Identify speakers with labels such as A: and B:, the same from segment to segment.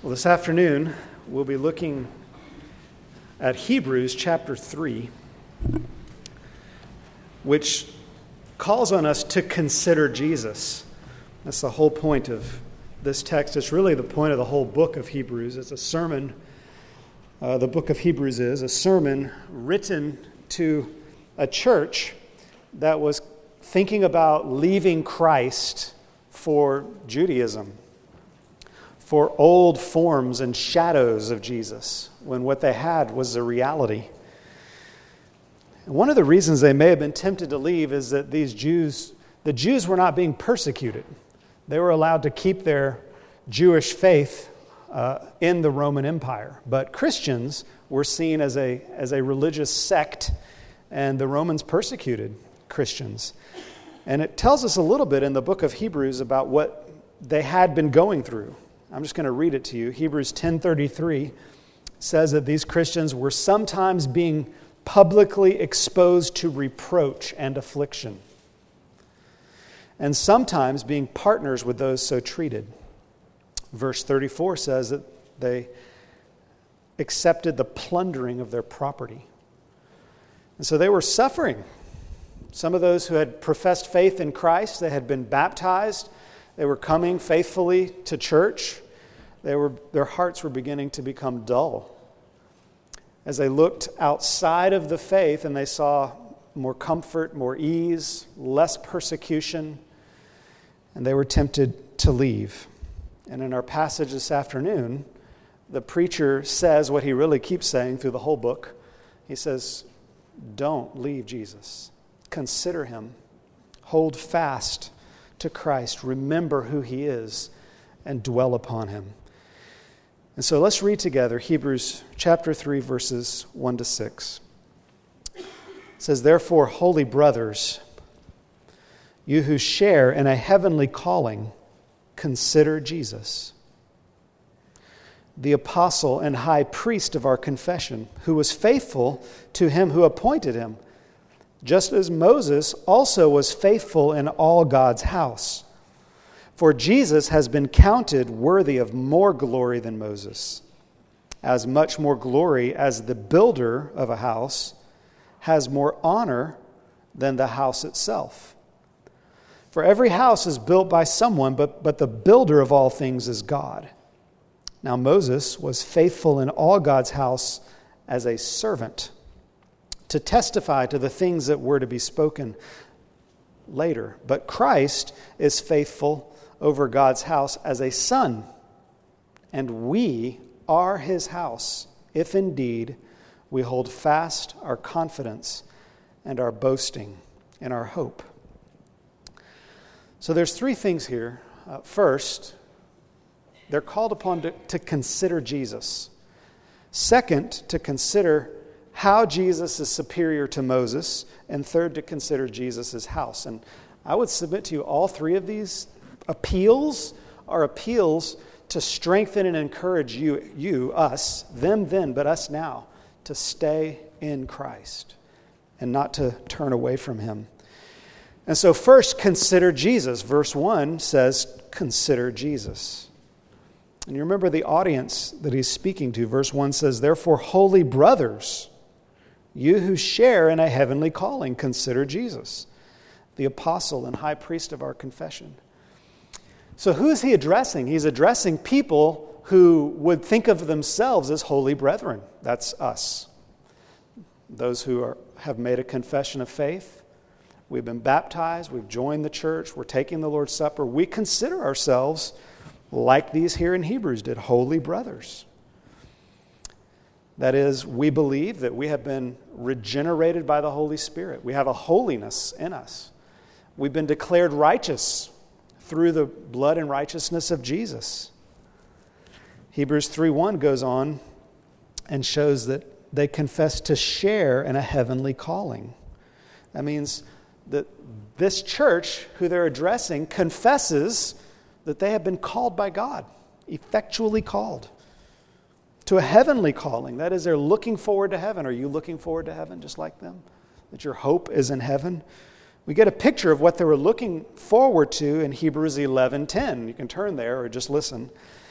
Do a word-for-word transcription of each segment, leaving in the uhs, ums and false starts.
A: Well, this afternoon, we'll be looking at Hebrews chapter three, which calls on us to consider Jesus. That's the whole point of this text. It's really the point of the whole book of Hebrews. It's a sermon. Uh, the book of Hebrews is a sermon written to a church that was thinking about leaving Christ for Judaism, for old forms and shadows of Jesus, when what they had was the reality. And one of the reasons they may have been tempted to leave is that these Jews, the Jews were not being persecuted. They were allowed to keep their Jewish faith uh, in the Roman Empire. But Christians were seen as a, as a religious sect, and the Romans persecuted Christians. And it tells us a little bit in the book of Hebrews about what they had been going through. I'm just going to read it to you. Hebrews ten thirty-three says that these Christians were sometimes being publicly exposed to reproach and affliction, and sometimes being partners with those so treated. Verse thirty-four says that they accepted the plundering of their property. And so they were suffering. Some of those who had professed faith in Christ, they had been baptized, they were coming faithfully to church. They were, their hearts were beginning to become dull. As they looked outside of the faith and they saw more comfort, more ease, less persecution, and they were tempted to leave. And in our passage this afternoon, the preacher says what he really keeps saying through the whole book. He says, don't leave Jesus. Consider him. Hold fast to Christ. Remember who he is and dwell upon him. And so let's read together Hebrews chapter three, verses one to six. It says, therefore, holy brothers, you who share in a heavenly calling, consider Jesus, the apostle and high priest of our confession, who was faithful to him who appointed him, just as Moses also was faithful in all God's house. For Jesus has been counted worthy of more glory than Moses, as much more glory as the builder of a house has more honor than the house itself. For every house is built by someone, but, but the builder of all things is God. Now Moses was faithful in all God's house as a servant, to testify to the things that were to be spoken later. But Christ is faithful over God's house as a son, and we are his house, if indeed we hold fast our confidence and our boasting and our hope. So there's three things here. Uh, first, they're called upon to, to consider Jesus. Second, to consider how Jesus is superior to Moses, and third, to consider Jesus' house. And I would submit to you all three of these appeals are appeals to strengthen and encourage you, you, us, them then, but us now, to stay in Christ and not to turn away from him. And so first, consider Jesus. Verse one says, consider Jesus. And you remember the audience that he's speaking to. Verse one says, therefore, holy brothers, you who share in a heavenly calling, consider Jesus, the apostle and high priest of our confession. So who is he addressing? He's addressing people who would think of themselves as holy brethren. That's us. Those who are, have made a confession of faith. We've been baptized. We've joined the church. We're taking the Lord's Supper. We consider ourselves, like these here in Hebrews did, holy brothers. That is, we believe that we have been regenerated by the Holy Spirit. We have a holiness in us. We've been declared righteous through the blood and righteousness of Jesus. Hebrews three one goes on and shows that they confess to share in a heavenly calling. That means that this church, who they're addressing, confesses that they have been called by God, effectually called to a heavenly calling. That is, they're looking forward to heaven. Are you looking forward to heaven just like them? That your hope is in heaven? We get a picture of what they were looking forward to in Hebrews eleven ten. You can turn there or just listen.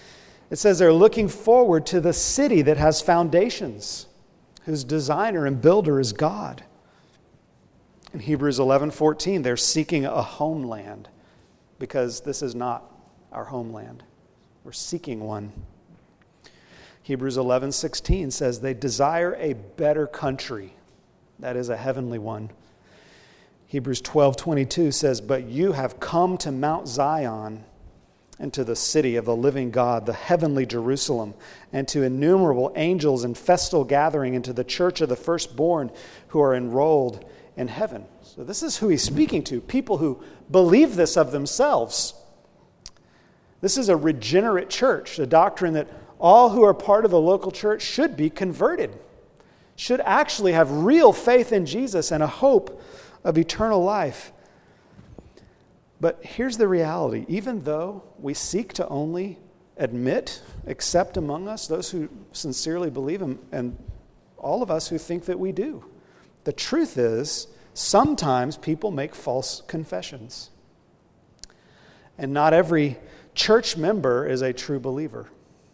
A: It says they're looking forward to the city that has foundations, whose designer and builder is God. In Hebrews eleven fourteen, they're seeking a homeland because this is not our homeland. We're seeking one. Hebrews eleven sixteen says they desire a better country, that is a heavenly one. Hebrews twelve twenty-two says, but you have come to Mount Zion and to the city of the living God, the heavenly Jerusalem, and to innumerable angels in festal gathering, and to the church of the firstborn who are enrolled in heaven. So this is who he's speaking to, people who believe this of themselves. This is a regenerate church, a doctrine that all who are part of the local church should be converted, should actually have real faith in Jesus and a hope of eternal life. But here's the reality. Even though we seek to only admit, accept among us those who sincerely believe Him, and all of us who think that we do, the truth is sometimes people make false confessions. And not every church member is a true believer.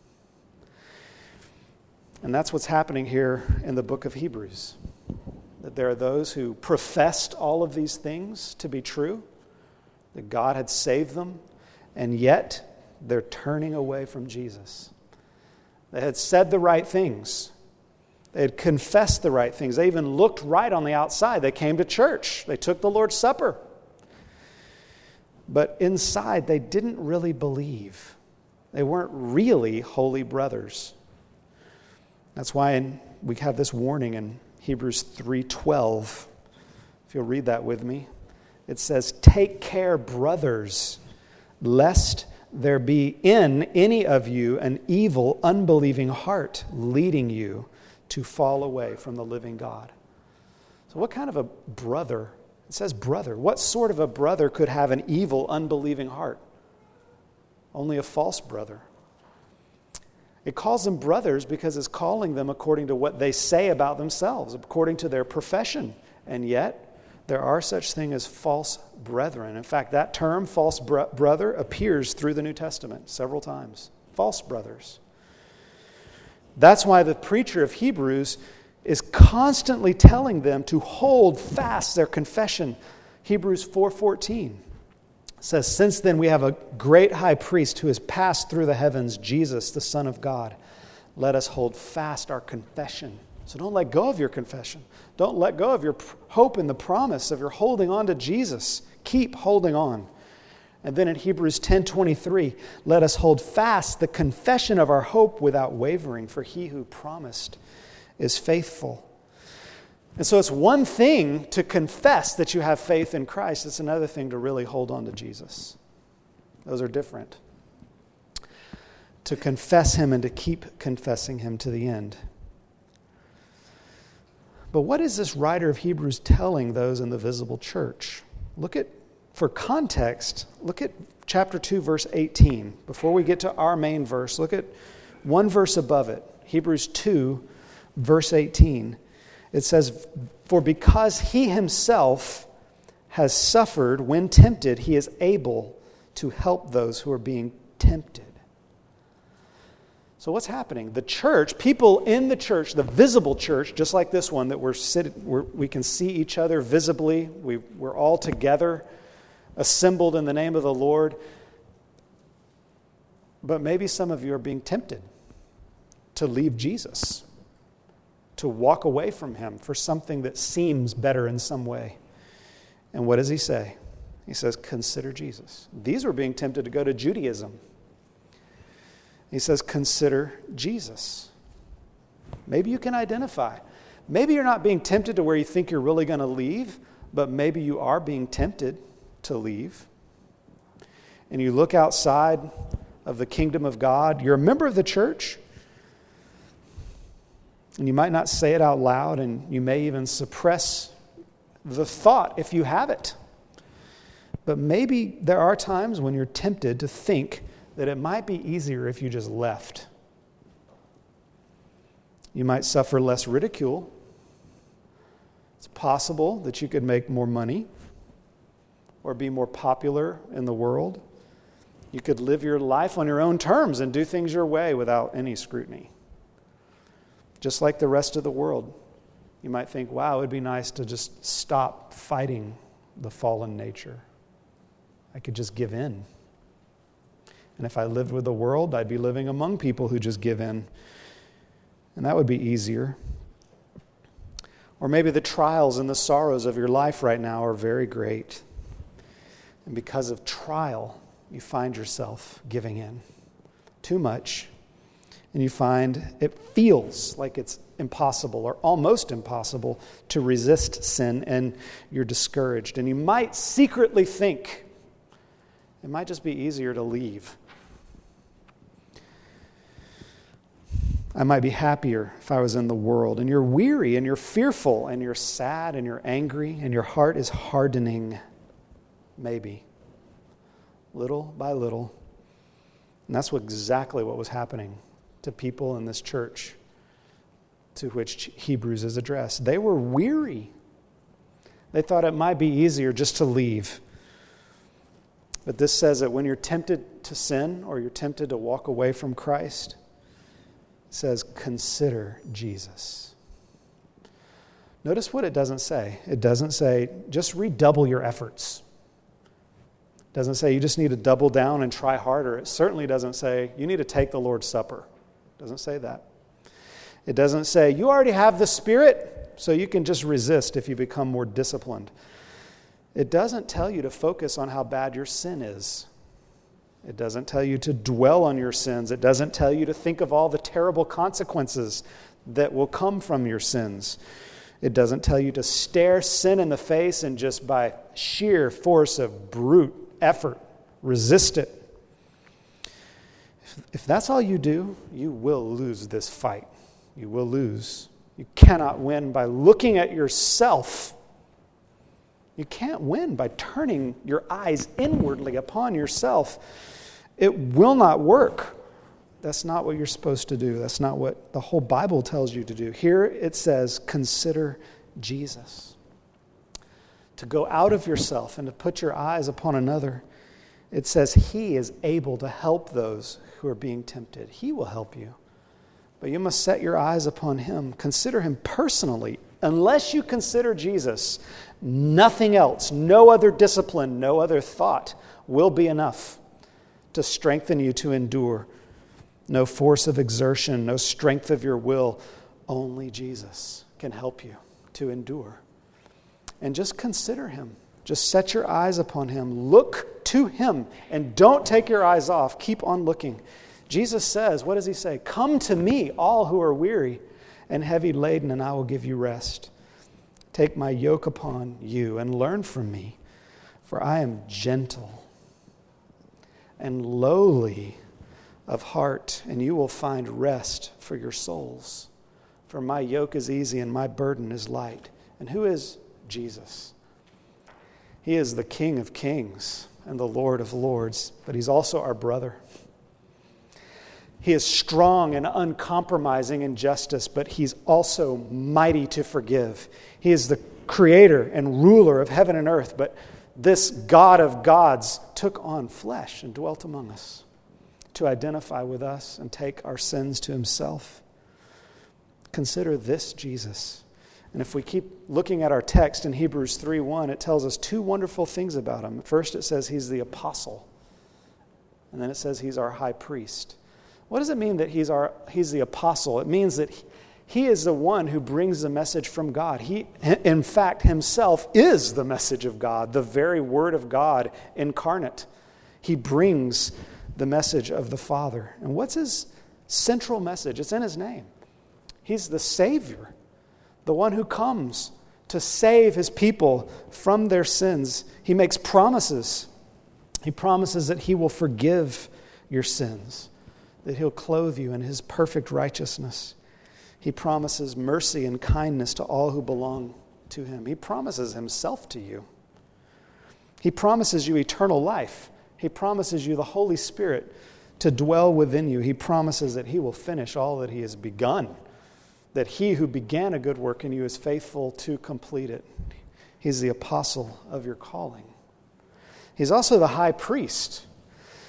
A: And that's what's happening here in the book of Hebrews. That there are those who professed all of these things to be true, that God had saved them, and yet they're turning away from Jesus. They had said the right things. They had confessed the right things. They even looked right on the outside. They came to church. They took the Lord's Supper. But inside, they didn't really believe. They weren't really holy brothers. That's why in, we have this warning in Hebrews three twelve. If you'll read that with me. It says, take care, brothers, lest there be in any of you an evil, unbelieving heart leading you to fall away from the living God. So what kind of a brother? It says brother. What sort of a brother could have an evil, unbelieving heart? Only a false brother. It calls them brothers because it's calling them according to what they say about themselves, according to their profession. And yet, there are such things as false brethren. In fact, that term, false bro- brother, appears through the New Testament several times. False brothers. That's why the preacher of Hebrews is constantly telling them to hold fast their confession. Hebrews four fourteen says, since then we have a great high priest who has passed through the heavens, Jesus, the Son of God. Let us hold fast our confession. So don't let go of your confession. Don't let go of your hope in the promise of your holding on to Jesus. Keep holding on. And then in Hebrews ten twenty-three, let us hold fast the confession of our hope without wavering, for he who promised is faithful. And so it's one thing to confess that you have faith in Christ. It's another thing to really hold on to Jesus. Those are different. To confess Him and to keep confessing Him to the end. But what is this writer of Hebrews telling those in the visible church? Look at, for context, look at chapter two, verse eighteen. Before we get to our main verse, look at one verse above it. Hebrews two, verse eighteen. It says, for because He Himself has suffered when tempted, He is able to help those who are being tempted. So what's happening? The church, people in the church, the visible church, just like this one, that we're sitting, we're, we can see each other visibly. We, we're all together, assembled in the name of the Lord. But maybe some of you are being tempted to leave Jesus, to walk away from Him for something that seems better in some way. And what does He say? He says, consider Jesus. These were being tempted to go to Judaism. He says, consider Jesus. Maybe you can identify. Maybe you're not being tempted to where you think you're really going to leave, but maybe you are being tempted to leave. And you look outside of the kingdom of God. You're a member of the church. And you might not say it out loud, and you may even suppress the thought if you have it. But maybe there are times when you're tempted to think that it might be easier if you just left. You might suffer less ridicule. It's possible that you could make more money or be more popular in the world. You could live your life on your own terms and do things your way without any scrutiny. Just like the rest of the world. You might think, wow, it would be nice to just stop fighting the fallen nature. I could just give in. And if I lived with the world, I'd be living among people who just give in. And that would be easier. Or maybe the trials and the sorrows of your life right now are very great. And because of trial, you find yourself giving in too much. And you find it feels like it's impossible or almost impossible to resist sin, and you're discouraged. And you might secretly think it might just be easier to leave. I might be happier if I was in the world. And you're weary and you're fearful and you're sad and you're angry and your heart is hardening, maybe, little by little. And that's what, exactly what was happening to people in this church to which Hebrews is addressed. They were weary. They thought it might be easier just to leave. But this says that when you're tempted to sin or you're tempted to walk away from Christ, it says, consider Jesus. Notice what it doesn't say. It doesn't say, just redouble your efforts. It doesn't say you just need to double down and try harder. It certainly doesn't say you need to take the Lord's Supper. It doesn't say that. It doesn't say you already have the Spirit, so you can just resist if you become more disciplined. It doesn't tell you to focus on how bad your sin is. It doesn't tell you to dwell on your sins. It doesn't tell you to think of all the terrible consequences that will come from your sins. It doesn't tell you to stare sin in the face and just by sheer force of brute effort resist it. If, if that's all you do, you will lose this fight. You will lose. You cannot win by looking at yourself. You can't win by turning your eyes inwardly upon yourself. It will not work. That's not what you're supposed to do. That's not what the whole Bible tells you to do. Here it says, consider Jesus. To go out of yourself and to put your eyes upon another. It says He is able to help those who are being tempted. He will help you. But you must set your eyes upon Him. Consider Him personally. Unless you consider Jesus, nothing else, no other discipline, no other thought will be enough to strengthen you to endure. No force of exertion, no strength of your will. Only Jesus can help you to endure. And just consider Him. Just set your eyes upon Him. Look to Him and don't take your eyes off. Keep on looking. Jesus says, what does He say? Come to me, all who are weary and heavy laden, and I will give you rest. Take my yoke upon you and learn from me, for I am gentle and lowly of heart, and you will find rest for your souls. For my yoke is easy and my burden is light. And who is Jesus? He is the King of kings and the Lord of lords, but He's also our brother. He is strong and uncompromising in justice, but He's also mighty to forgive. He is the creator and ruler of heaven and earth, but this God of gods took on flesh and dwelt among us to identify with us and take our sins to Himself. Consider this Jesus. And if we keep looking at our text in Hebrews three one, it tells us two wonderful things about Him. First, it says He's the apostle. And then it says He's our high priest. What does it mean that he's our he's the apostle? It means that he, he is the one who brings the message from God. He, in fact, Himself is the message of God, the very Word of God incarnate. He brings the message of the Father. And what's His central message? It's in His name. He's the Savior, the one who comes to save His people from their sins. He makes promises. He promises that He will forgive your sins, that He'll clothe you in His perfect righteousness. He promises mercy and kindness to all who belong to Him. He promises Himself to you. He promises you eternal life. He promises you the Holy Spirit to dwell within you. He promises that He will finish all that He has begun, that He who began a good work in you is faithful to complete it. He's the apostle of your calling. He's also the high priest.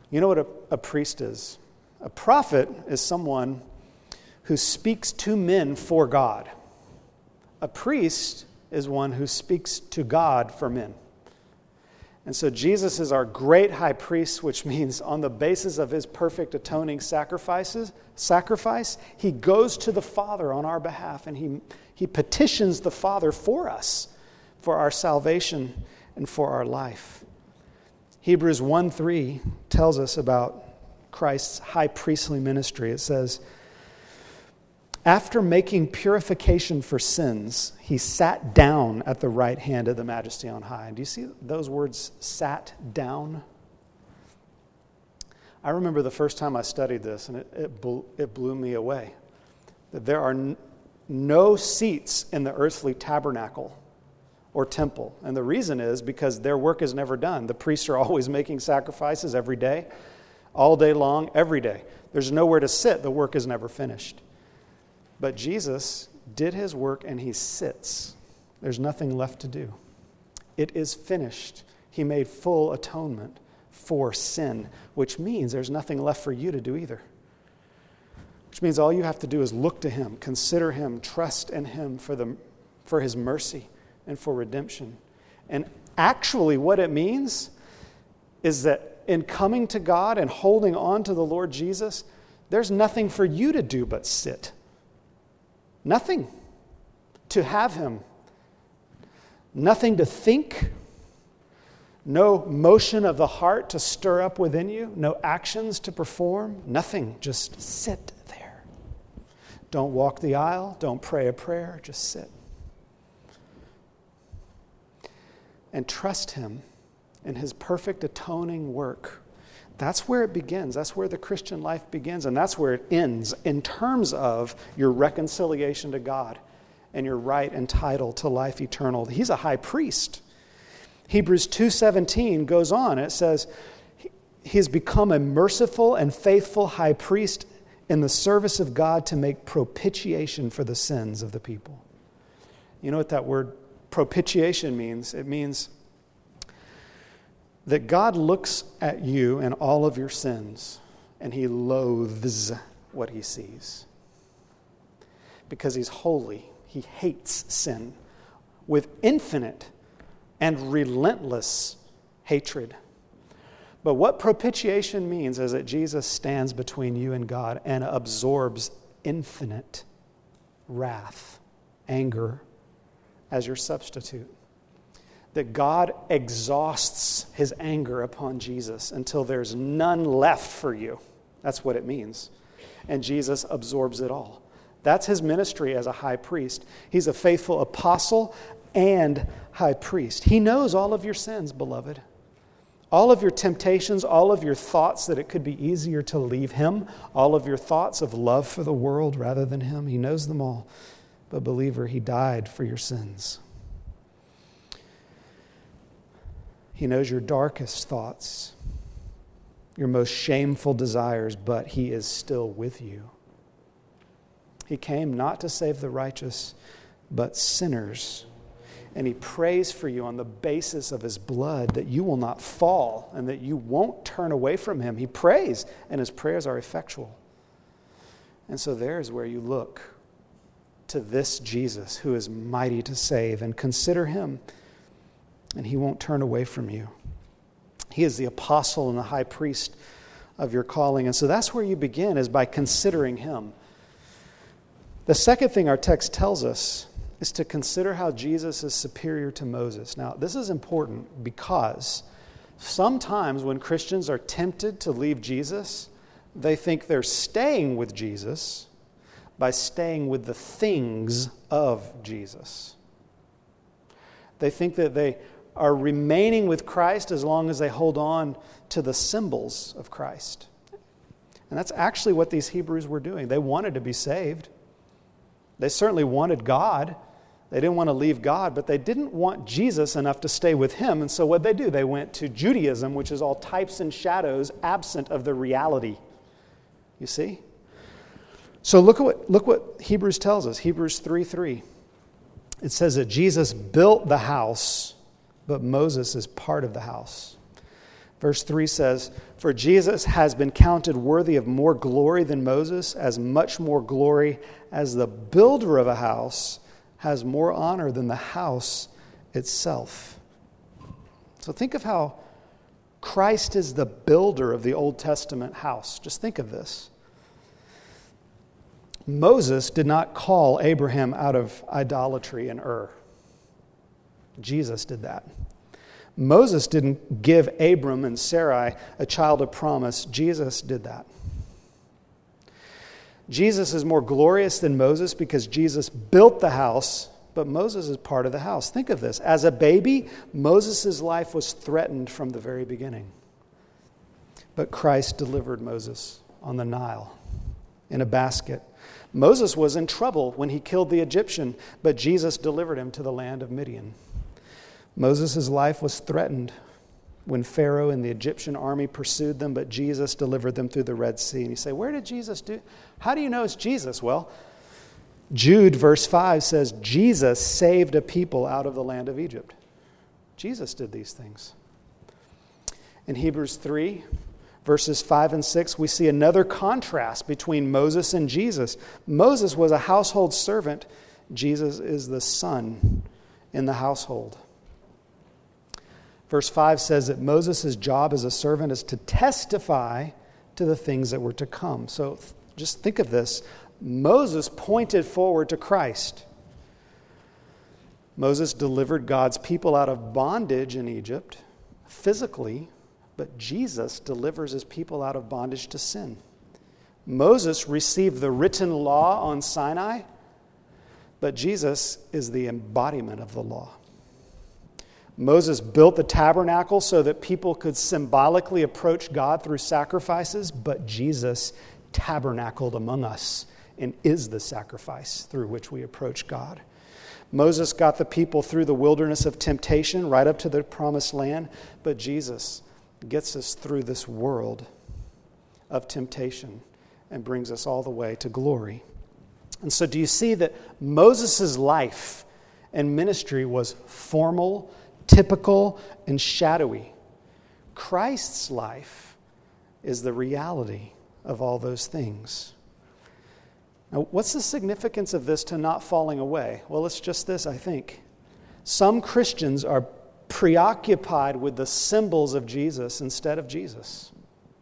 A: You know what a, a priest is? A prophet is someone who speaks to men for God. A priest is one who speaks to God for men. And so Jesus is our great high priest, which means on the basis of his perfect atoning sacrifices, sacrifice, he goes to the Father on our behalf, and he, he petitions the Father for us, for our salvation and for our life. Hebrews one three tells us about Christ's high priestly ministry. It says, after making purification for sins, he sat down at the right hand of the Majesty on high. And do you see those words, sat down? I remember the first time I studied this, and it, it, blew, it blew me away. That there are n- no seats in the earthly tabernacle or temple. And the reason is because their work is never done. The priests are always making sacrifices every day, all day long, every day. There's nowhere to sit. The work is never finished. But Jesus did his work and he sits. There's nothing left to do. It is finished. He made full atonement for sin, which means there's nothing left for you to do either. Which means all you have to do is look to him, consider him, trust in him for the for his mercy and for redemption. And actually what it means is that in coming to God and holding on to the Lord Jesus, there's nothing for you to do but sit. Nothing to have him. Nothing to think. No motion of the heart to stir up within you. No actions to perform. Nothing. Just sit there. Don't walk the aisle. Don't pray a prayer. Just sit. And trust him in his perfect atoning work. That's where it begins. That's where the Christian life begins. And that's where it ends in terms of your reconciliation to God and your right and title to life eternal. He's a high priest. Hebrews two seventeen goes on. It says, he has become a merciful and faithful high priest in the service of God to make propitiation for the sins of the people. You know what that word propitiation means? It means that God looks at you and all of your sins, and he loathes what he sees. Because he's holy, he hates sin with infinite and relentless hatred. But what propitiation means is that Jesus stands between you and God and absorbs infinite wrath, anger, as your substitute. That God exhausts his anger upon Jesus until there's none left for you. That's what it means. And Jesus absorbs it all. That's his ministry as a high priest. He's a faithful apostle and high priest. He knows all of your sins, beloved. All of your temptations, all of your thoughts that it could be easier to leave him, all of your thoughts of love for the world rather than him. He knows them all. But believer, he died for your sins. He knows your darkest thoughts, your most shameful desires, but he is still with you. He came not to save the righteous, but sinners. And he prays for you on the basis of his blood that you will not fall and that you won't turn away from him. He prays, and his prayers are effectual. And so there is where you look to this Jesus who is mighty to save, and consider him, and he won't turn away from you. He is the apostle and the high priest of your calling. And so that's where you begin, is by considering him. The second thing our text tells us is to consider how Jesus is superior to Moses. Now, this is important because sometimes when Christians are tempted to leave Jesus, they think they're staying with Jesus by staying with the things of Jesus. They think that they are remaining with Christ as long as they hold on to the symbols of Christ. And that's actually what these Hebrews were doing. They wanted to be saved. They certainly wanted God. They didn't want to leave God, but they didn't want Jesus enough to stay with him. And so what they do, they went to Judaism, which is all types and shadows absent of the reality. You see? So look at what look what Hebrews tells us. Hebrews three three. It says that Jesus built the house, but Moses is part of the house. Verse three says, "For Jesus has been counted worthy of more glory than Moses, as much more glory as the builder of a house has more honor than the house itself." So think of how Christ is the builder of the Old Testament house. Just think of this. Moses did not call Abraham out of idolatry in Ur. Jesus did that. Moses didn't give Abram and Sarai a child of promise. Jesus did that. Jesus is more glorious than Moses because Jesus built the house, but Moses is part of the house. Think of this. As a baby, Moses' life was threatened from the very beginning. But Christ delivered Moses on the Nile in a basket. Moses was in trouble when he killed the Egyptian, but Jesus delivered him to the land of Midian. Moses' life was threatened when Pharaoh and the Egyptian army pursued them, but Jesus delivered them through the Red Sea. And you say, where did Jesus do? How do you know it's Jesus? Well, Jude verse five says, Jesus saved a people out of the land of Egypt. Jesus did these things. In Hebrews three, verses five and six, we see another contrast between Moses and Jesus. Moses was a household servant. Jesus is the son in the household. Verse five says that Moses' job as a servant is to testify to the things that were to come. So just think of this. Moses pointed forward to Christ. Moses delivered God's people out of bondage in Egypt physically, but Jesus delivers his people out of bondage to sin. Moses received the written law on Sinai, but Jesus is the embodiment of the law. Moses built the tabernacle so that people could symbolically approach God through sacrifices, but Jesus tabernacled among us and is the sacrifice through which we approach God. Moses got the people through the wilderness of temptation right up to the promised land, but Jesus gets us through this world of temptation and brings us all the way to glory. And so do you see that Moses' life and ministry was formal, typical, and shadowy? Christ's life is the reality of all those things. Now, what's the significance of this to not falling away? Well, it's just this, I think. Some Christians are preoccupied with the symbols of Jesus instead of Jesus.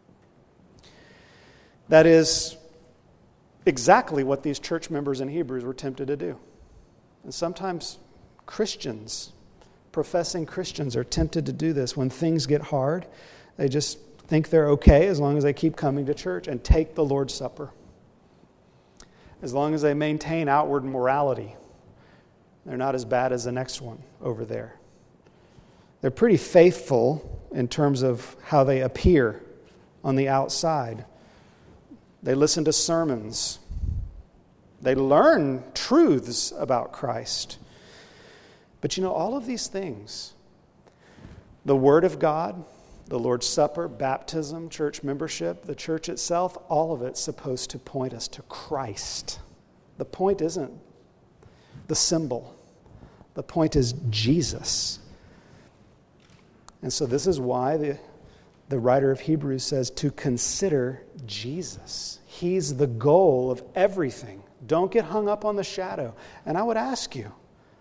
A: That is exactly what these church members in Hebrews were tempted to do. And sometimes Christians, professing Christians, are tempted to do this. When things get hard, they just think they're okay as long as they keep coming to church and take the Lord's Supper. As long as they maintain outward morality, they're not as bad as the next one over there. They're pretty faithful in terms of how they appear on the outside. They listen to sermons. They learn truths about Christ. But you know, all of these things, the Word of God, the Lord's Supper, baptism, church membership, the church itself, all of it's supposed to point us to Christ. The point isn't the symbol. The point is Jesus. And so this is why the, the writer of Hebrews says to consider Jesus. He's the goal of everything. Don't get hung up on the shadow. And I would ask you,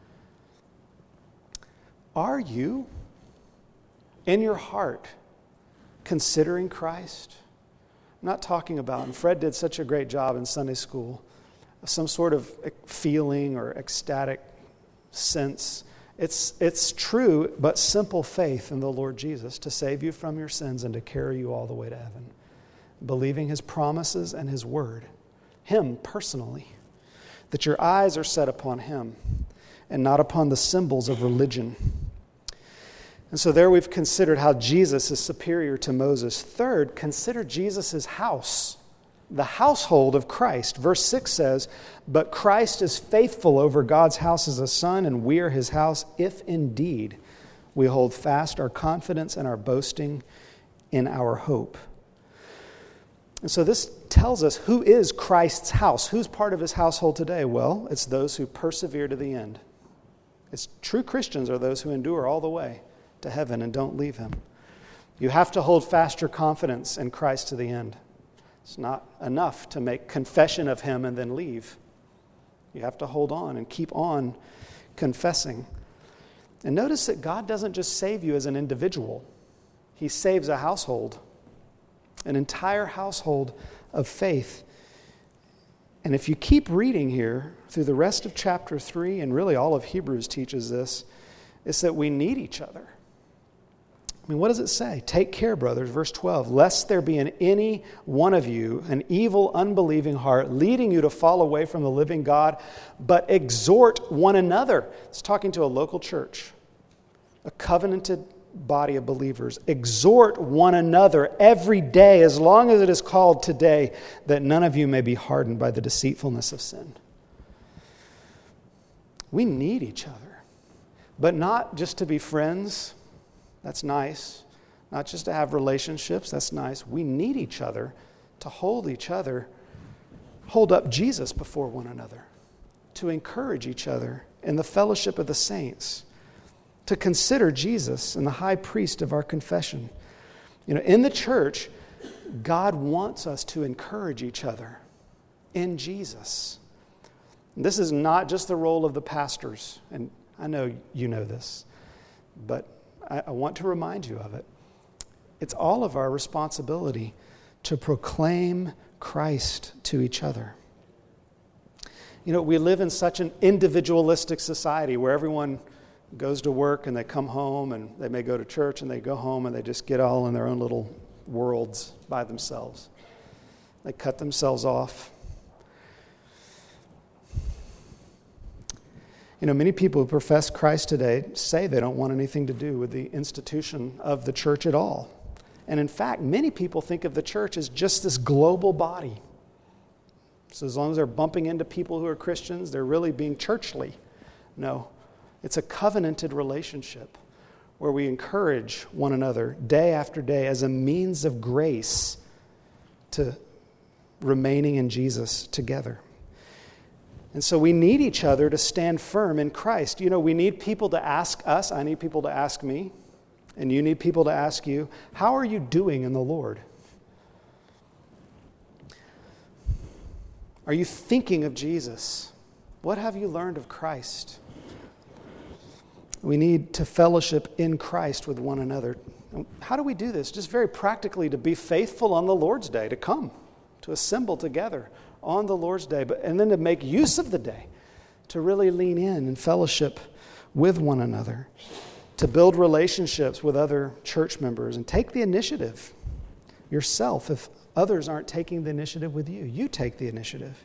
A: are you in your heart considering Christ? I'm not talking about, and Fred did such a great job in Sunday school, some sort of feeling or ecstatic sense. It's, it's true, but simple faith in the Lord Jesus to save you from your sins and to carry you all the way to heaven. Believing His promises and His word. Him personally. That your eyes are set upon Him and not upon the symbols of religion. And so there we've considered how Jesus is superior to Moses. Third, consider Jesus' house, the household of Christ. Verse six says, but Christ is faithful over God's house as a son, and we are His house, if indeed we hold fast our confidence and our boasting in our hope. And so this tells us who is Christ's house. Who's part of His household today? Well, it's those who persevere to the end. It's true Christians are those who endure all the way to heaven and don't leave Him. You have to hold fast your confidence in Christ to the end. It's not enough to make confession of him and then leave. You have to hold on and keep on confessing. And notice that God doesn't just save you as an individual. He saves a household, an entire household of faith. And if you keep reading here through the rest of chapter three, and really all of Hebrews teaches this, is that we need each other. I mean, what does it say? Take care, brothers, verse twelve, lest there be in any one of you an evil, unbelieving heart, leading you to fall away from the living God, but exhort one another. It's talking to a local church, a covenanted body of believers. Exhort one another every day, as long as it is called today, that none of you may be hardened by the deceitfulness of sin. We need each other, but not just to be friends. That's nice. Not just to have relationships. That's nice. We need each other to hold each other, hold up Jesus before one another, to encourage each other in the fellowship of the saints, to consider Jesus and the high priest of our confession. You know, in the church, God wants us to encourage each other in Jesus. And this is not just the role of the pastors, and I know you know this, but I, I want to remind you of it. It's all of our responsibility to proclaim Christ to each other. You know, we live in such an individualistic society where everyone goes to work and they come home, and they may go to church and they go home and they just get all in their own little worlds by themselves. They cut themselves off. You know, many people who profess Christ today say they don't want anything to do with the institution of the church at all. And in fact, many people think of the church as just this global body. So as long as they're bumping into people who are Christians, they're really being churchly. No, it's a covenanted relationship where we encourage one another day after day as a means of grace to remaining in Jesus together. And so we need each other to stand firm in Christ. You know, we need people to ask us, I need people to ask me, and you need people to ask you, how are you doing in the Lord? Are you thinking of Jesus? What have you learned of Christ? We need to fellowship in Christ with one another. How do we do this? Just very practically, to be faithful on the Lord's Day, to come, to assemble together on the Lord's Day, but and then to make use of the day, to really lean in and fellowship with one another, to build relationships with other church members, and take the initiative yourself. If others aren't taking the initiative with you, you take the initiative.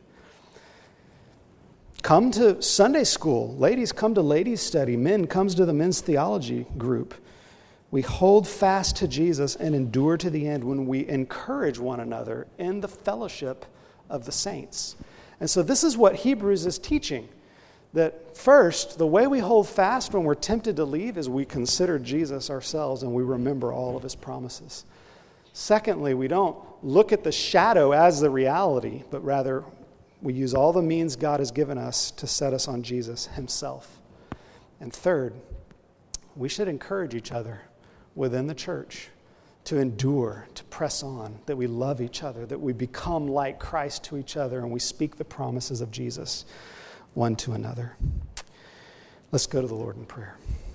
A: Come to Sunday school. Ladies, come to ladies' study. Men, comes to the men's theology group. We hold fast to Jesus and endure to the end when we encourage one another in the fellowship of the saints. And so this is what Hebrews is teaching. That first, the way we hold fast when we're tempted to leave is we consider Jesus ourselves and we remember all of his promises. Secondly, we don't look at the shadow as the reality, but rather we use all the means God has given us to set us on Jesus himself. And third, we should encourage each other within the church to endure, to press on, that we love each other, that we become like Christ to each other, and we speak the promises of Jesus one to another. Let's go to the Lord in prayer.